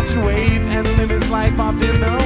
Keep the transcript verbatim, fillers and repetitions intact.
watch it wave and live his life off in the